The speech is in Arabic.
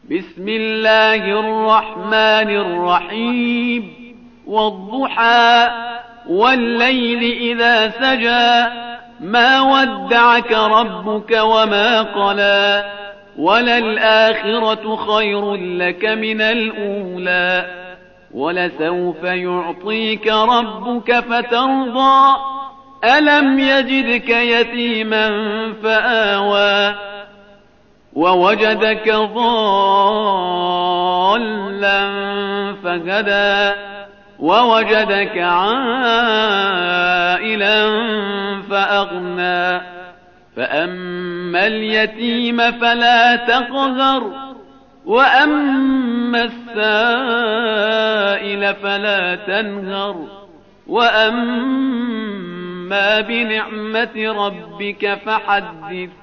بسم الله الرحمن الرحيم والضحى والليل إذا سجى ما ودعك ربك وما قلى وللآخرة خير لك من الأولى ولسوف يعطيك ربك فترضى ألم يجدك يتيما فآوى ووجدك ضالا فهدى ووجدك عائلا فأغنى فأما اليتيم فلا تقهر وأما السائل فلا تنهر وأما بنعمة ربك فحدث